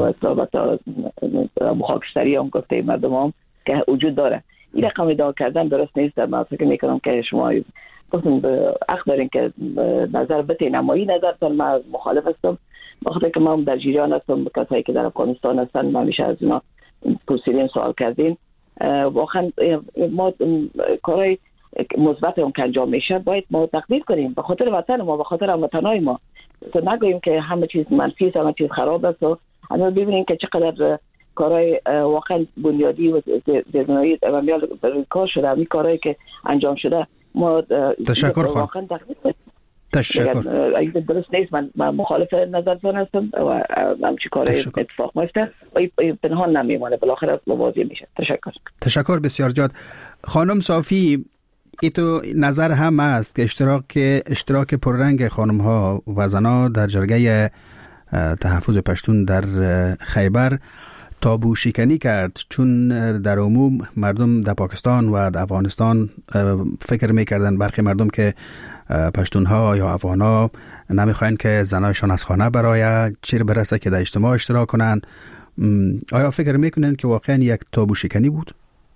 خاکستری هم گفته مردم هم که وجود داره. این رقم ادعا کردن درست نیست. من فکر میکنم که شما گفتم حق دارین که نظر بتین، اما این نظر من مخالف هستم. بخاطر که ما در جریان هستم، کسایی که در افغانستان هستن ما میشه از اینا پرسیدیم، سوال کردیم. واقعا ما کارهای مثبت اون که انجام میشه باید ما تقدیر کنیم به خاطر وطن ما، به خاطر هموطنای ما. تو نگوییم که همه چیز منفی است، همه چیز خراب است. و اما ببینیم که چقدر کارهای واقعا بنیادی و زیربنایی و میال کار شده، همین کارهایی که انجام شده ما تشکر خانم. واقعا تقدیر کنیم. تشکر. اگه درست نیست من, من مخالف نظرتون هستم و همچی کار اتفاق میفته و پنهان نمیمونه، بالاخره واضح میشه. تشکر. تشکر بسیار زیاد. خانم صافی، این تو نظر هم است که اشتراک اشتراک پررنگ خانم ها و زنها در جرگه تحفظ پشتون در خیبر تابو شکنی کرد، چون در عموم مردم در پاکستان و در افغانستان فکر میکردن، برخی مردم، که پشتون ها یا افغان ها نمیخواین که زنایشان از خانه برای چیر برسه که در اجتماع اشتراک کنن. آیا فکر میکنن که واقعا یک تابو شکنی بود؟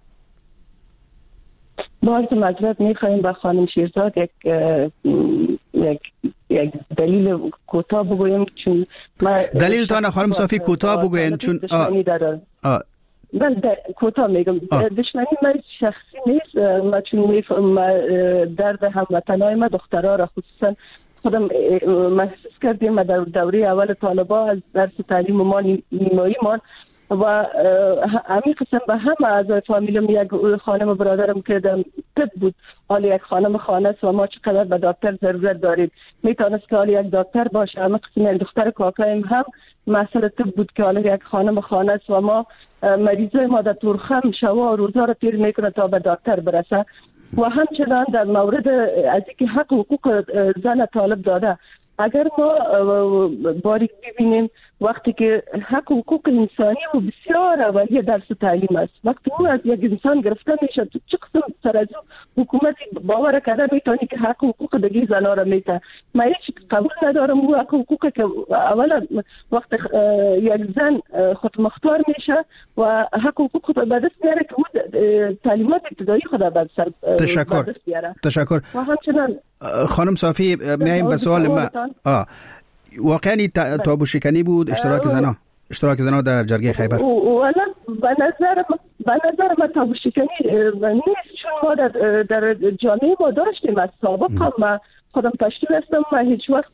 باید معذرت میخوایم با خانم شیرزاد یک یک یک دلیل کوتاه بگویم، چون دلیل تا نه خانم صافی کوتاه بگوین، چون آه من کوتاه میگم. دشمنی من شخصی نیست، ما چون میفهم درد هموطنای ما دخترها را خصوصا خودم محسوس کردیم. در دوره اول طالبا از درس تعلیم ما نیمایی مان و همین قسم به همه اعضای فامیلم، یک خانم برادرم که در طب بود، حالا یک خانم خانه است و ما چقدر به دکتر ضرورت داریم، میتونست که حالا یک دکتر باشه. همین قسم یک دختر کاکایم هم مسئله طب بود که حالا یک خانم خانه است و ما مریضای ما در تورخم شوا و روزا را تیر میکنه تا به دکتر برسه. و همچنان در مورد از اینکه حق حقوق زن طالب داده، اگر ما باریک ببینیم وقتی که حق و حقوق انسانی و بسیار اولیه درس تعلیم است. وقتی اون از یک انسان گرفته میشه، تو چه قسم سر از حکومت باور کرده میتونی که حق و حقوق دیگه زنا را میته؟ من هیچ قبول ندارم او حق و حقوق که اولا وقت یک زن خود مختار میشه و حق و حقوق خود به دست میاره که او تعلیمات ابتدایی خود به سر تشکر بیاره. تشکر. و همچنان خانم صافی میایم به سوال ما. آه واقعا تابو شکنی بود اشتراک زنا اشتراک زنا در جرگه خیبر؟ والا به نظر به نظر من تابو شکنی نیست، چون ما در, در جامعه ما داشتیم. از سابق هم من خودم پشتون هستم، من هیچ وقت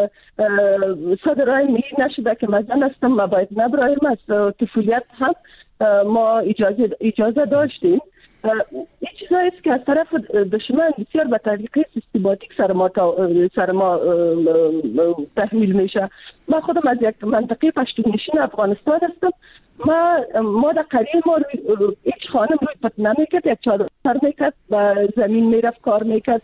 صدر رای می نشده که من زن هستم، من باید نبرایم. از طفولیت هم ما اجازه اجازه داشتیم. این چیزایی است که از طرف دشمن بسیار به طریقه سیستماتیک سر ما سر ما تحمیل میشه. من خودم از یک منطقه پشتونشین افغانستان هستم. ما ما در قریه ما هیچ خانم روی پت نمیکرد، یک چادر سر میکرد و زمین میرفت کار میکرد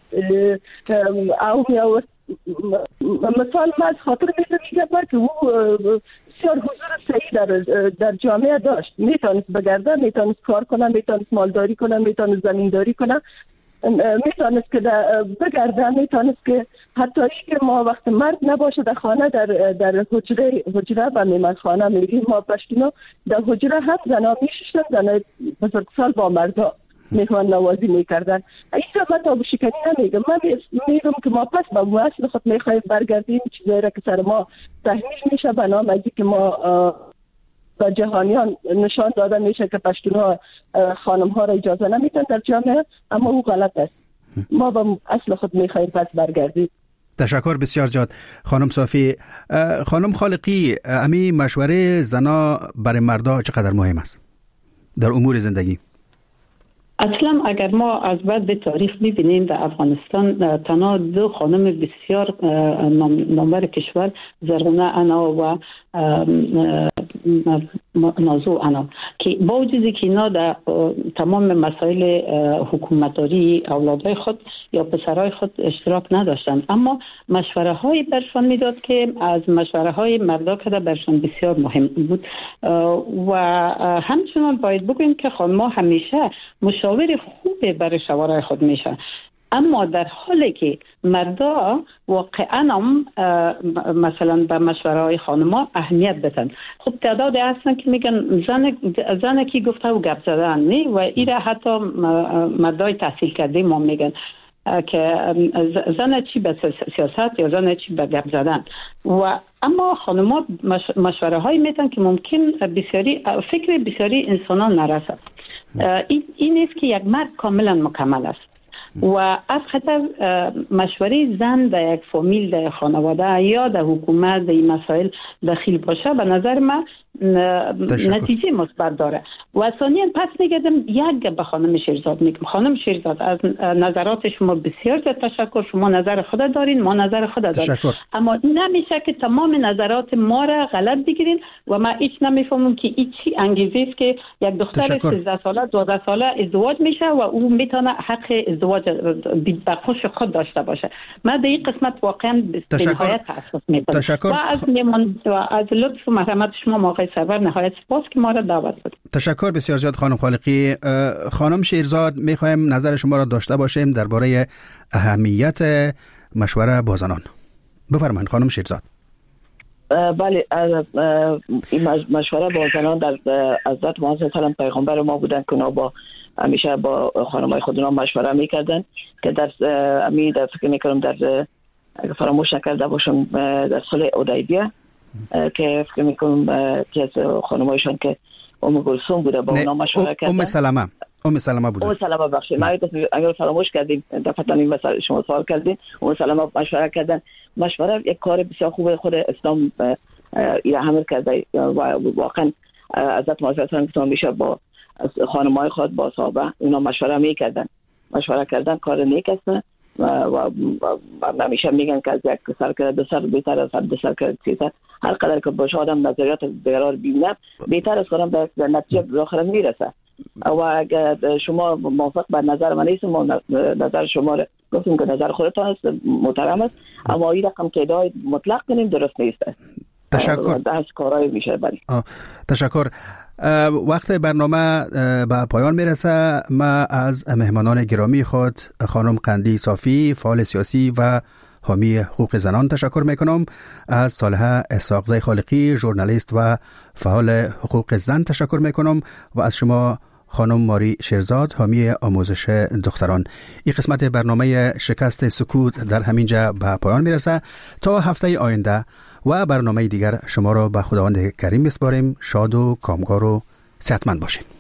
او میآورد. مثال من از خاطر میگم که او بسیار حضور صحیح در در جامعه داشت، میتونست بگرده، میتونست کار کنه، میتونست مالداری کنه، میتونست زمینداری کنه، میتونست که بگرده، میتونست که حتی که ما وقت مرد نباشه در خانه در در حجره حجره و میمنخانه میگیم ما پشتونا، در حجره هم زنا میششتن، زنا بزرگسال با مردا میخوان نوازی میکردن. اینجا من تابو شکنی نمیگم، من میگم که ما پس به اصل خود میخوایم برگردیم. چیزایی را که سر ما تحمیل میشه به نام از که ما به جهانیان نشان داده میشه که پشتونها خانم ها را اجازه نمیدن در جامعه، اما او غلط است. ما به اصل خود میخوایم پس برگردیم. تشکر بسیار زیاد خانم صافی. خانم خالقی، امی مشوره زنا برای مردا چقدر مهم است در امور زندگی؟ اصلا اگر ما از بعد تاریخ ببینیم در افغانستان تنها دو خانم بسیار نامور کشور، زرغونه انا و نازو انا، که با وجودی که اینا در تمام مسائل حکومتداری اولادای خود یا پسرای خود اشتراک نداشتند، اما مشوره های برشان میداد که از مشوره های مردا که برشان بسیار مهم بود. و همچنان باید بگوییم که خانم‌ها همیشه مشاور خوبی برای شوهرای خود میشه، اما در حالی که مردا واقعا هم مثلا به مشوره های خانما اهمیت بدن. خب تعدادی هستن که میگن زن زن کی گفته و گپ زدن نه، و ایره حتی مردای تحصیل کرده ما میگن که زن چی به سیاست یا زن چی به گپ زدن. و اما خانما مشوره های میدن که ممکن بسیاری فکر بسیاری انسانان نرسد. این این است که یک مرد کاملا مکمل است و از خطر مشوره زن در یک فامیل، در خانواده یا در حکومت در این مسائل دخیل باشه به نظر من نتیجه مثبت داره. و ثانیاً پس میگم یک به خانم شیرزاد میگم، خانم شیرزاد از نظرات شما بسیار زیاد تشکر، شما نظر خود دارین، ما نظر خود داریم، اما نمیشه که تمام نظرات ما را غلط بگیرین. و من هیچ نمیفهمم که این چی انگیزه است که یک دختر سیزده ساله دوازده ساله ازدواج میشه و او میتونه حق ازدواج به خوش خود داشته باشه. من در این قسمت واقعا به نهایت تاسف میکنم و از میمون و از لطف و مرحمت شما موقع سرور نهایت سپاس که ما را دعوت کردید. تشکر بسیار زیاد خانم خالقی. خانم شیرزاد، میخوایم نظر شما را داشته باشیم درباره اهمیت مشوره با زنان. بفرمایید خانم شیرزاد. بله، این مشوره با زنان در حضرت محمد صلی الله علیه و آله پیغمبر ما بودن که اونا با همیشه با خانمای خود اونا مشوره میکردن که در امی در فکر میکنم در اگه فراموش نکرده باشم در صلح حدیبیه که فکر میکنم که از خانمایشان که ام گلثوم بوده با اونا مشوره کردن. ام سلمه ام سلمه بوده. ام سلمه بخشید ما اگر فراموش کردیم دفعه این مسئله شما سوال کردین. ام سلمه مشوره کردن. مشوره یک کار بسیار خوبه، خود اسلام ایره حمل کرده و واقعا حضرت محمد صلی الله علیه و آله میشه با خانمای خود با صحابه اینا مشوره میکردن. مشوره کردن کار نیک است و و همیشه میگن که از یک سر که دو سر بهتر از دو سر که سه سر. هر قدر که باشه آدم نظریات دیگران ببینه بهتر از خودم به نتیجه بالاخره میرسه. و اگر شما موافق بر نظر من نیست، ما نظر شما رو گفتیم که نظر خودتان است، محترم است، اما این رقم که ادعای مطلق کنیم درست نیست. تشکر. دست کارای میشه. بله تشکر. وقت برنامه به پایان میرسه. ما از مهمانان گرامی خود خانم قندی صافی، فعال سیاسی و حامی حقوق زنان تشکر میکنم. از صالحه اسحاقزی خالقی، ژورنالیست و فعال حقوق زن تشکر میکنم و از شما خانم ماری شیرزاد، حامی آموزش دختران. این قسمت برنامه شکست سکوت در همینجا به پایان میرسه. تا هفته آینده و برنامه دیگر شما را به خداوند کریم میسپاریم. شاد و کامگار و صحتمند باشید.